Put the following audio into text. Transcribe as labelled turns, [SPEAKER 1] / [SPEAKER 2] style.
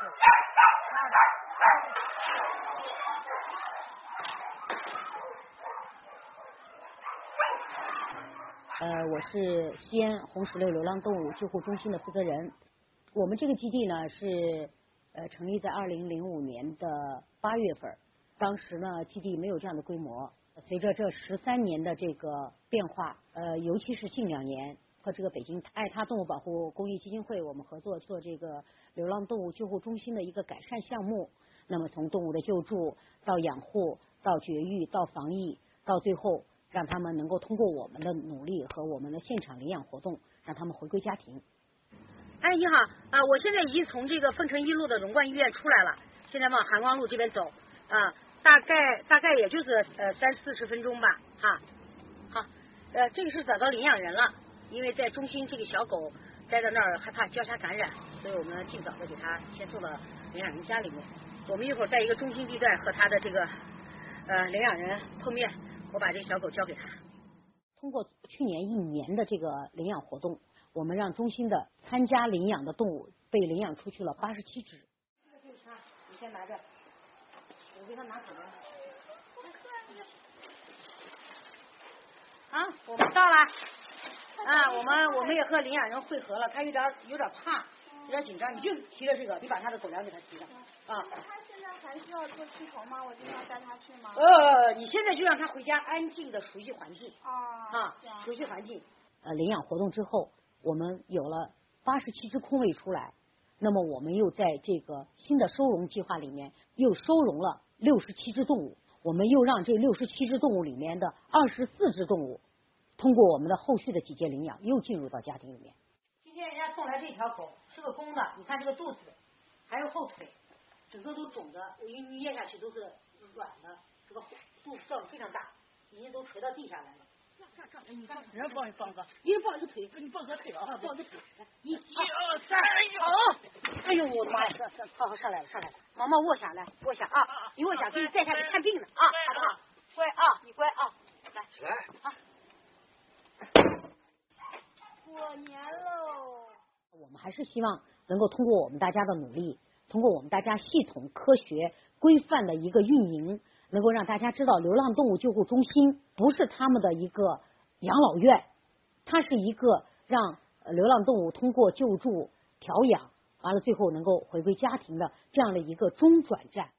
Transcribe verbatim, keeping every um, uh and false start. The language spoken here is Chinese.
[SPEAKER 1] 呃，我是西安红石榴流浪动物救护中心的负责人。我们这个基地呢是呃成立在二零零五年的八月份，当时呢基地没有这样的规模。随着这十三年的这个变化，呃，尤其是近两年和这个北京爱他动物保护公益基金会我们合作做这个流浪动物救护中心的一个改善项目。那么从动物的救助到养护到绝育到防疫，到最后让他们能够通过我们的努力和我们的现场领养活动，让他们回归家庭。
[SPEAKER 2] 哎，你好啊！我现在已经从这个凤城一路的荣冠医院出来了，现在往韩光路这边走啊，大概大概也就是呃三四十分钟吧，哈。好，呃，这个是找到领养人了，因为在中心这个小狗待在那儿害怕交叉感染，所以我们尽早的给它先送到领养人家里面。我们一会儿在一个中心地段和他的这个呃领养人碰面，我把这个小狗交给他。
[SPEAKER 1] 通过去年一年的这个领养活动，我们让中心的参加领养的动物被领养出去了八十七只。
[SPEAKER 2] 这个就是它，你先拿着，我给他拿走了。啊，我们到了。啊，我们我们也和领养人汇合了，他有点有点怕，有点紧张，你就提着这个，你把他的狗粮给他提着。啊。
[SPEAKER 3] 他现在还需要做驱虫吗？我今天要带他去吗？
[SPEAKER 2] 呃，你现在就让他回家，安静的熟悉环境。
[SPEAKER 3] 啊。
[SPEAKER 2] 啊，熟悉环境。
[SPEAKER 1] 呃，领养活动之后，我们有了八十七只空位出来，那么我们又在这个新的收容计划里面又收容了六十七只动物，我们又让这六十七只动物里面的二十四只动物通过我们的后续的几届领养又进入到家庭里面。
[SPEAKER 2] 今天人家送来这条狗是个公的，你看这个肚子还有后腿整个都肿的，我一捏下去都是软的，这个肚子胀得非常大，已经都垂到地下来了。这样这样，你人抱一抱个，一人抱一个腿，给你抱个腿啊，抱个腿，一、二、三，好，哎呦我的妈呀，好好上来了上来了，毛毛卧下来卧下啊，你卧下给你带下去看病呢啊，好不好？乖啊，你乖啊，来
[SPEAKER 4] 起来
[SPEAKER 2] 啊。
[SPEAKER 3] 过年喽！
[SPEAKER 1] 我们还是希望能够通过我们大家的努力，通过我们大家系统、科学、规范的一个运营，能够让大家知道流浪动物救护中心不是他们的一个养老院，它是一个让流浪动物通过救助、调养，完了最后能够回归家庭的这样的一个中转站。